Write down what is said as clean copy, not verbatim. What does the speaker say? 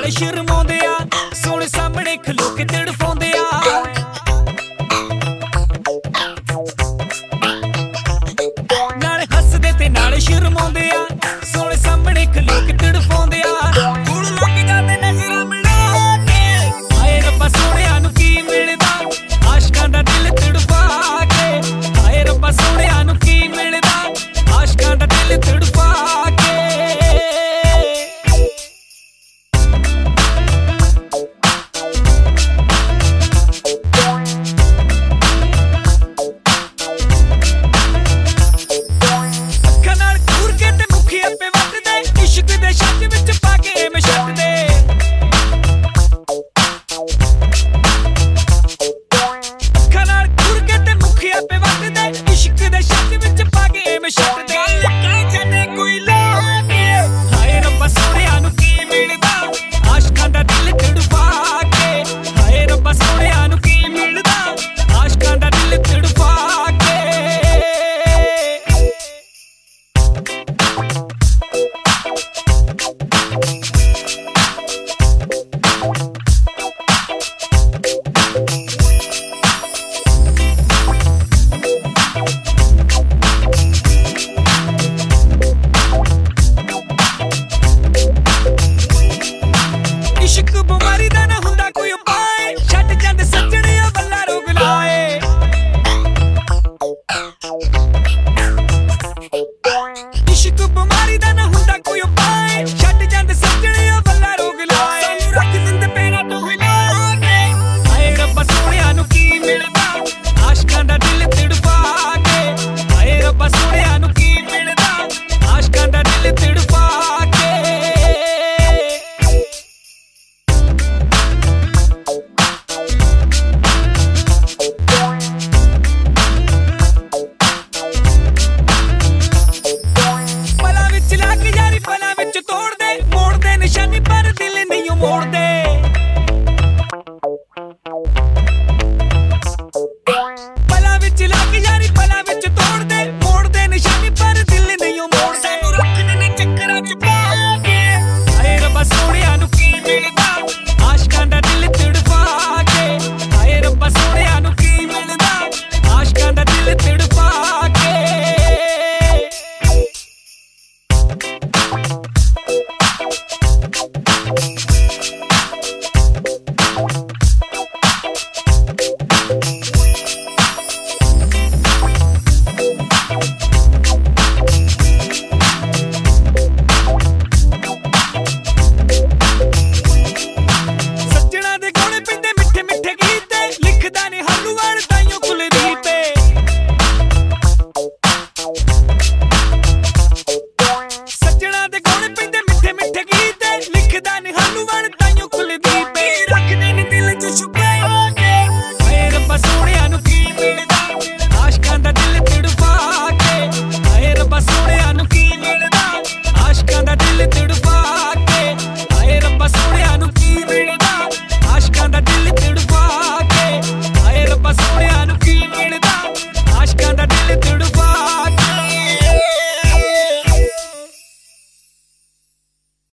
नाल शर्माउंदे आ, सोहणे सामणे खलो के तड़फाउंदे आ। नाल हसदे ते नाल शर्माउंदे आ, सोहणे सामणे खलो के तड़फाउंदे आ। हुण लोक जांदे नज़रां मिला के, हाय रब्बा सोहणिया नूं की मिलदा आशिकां दा दिल तड़फा के। हाय रब्बा सोहणिया नूं की मिलदा आशिकां दा दिल तड़फा के। मोड़ दे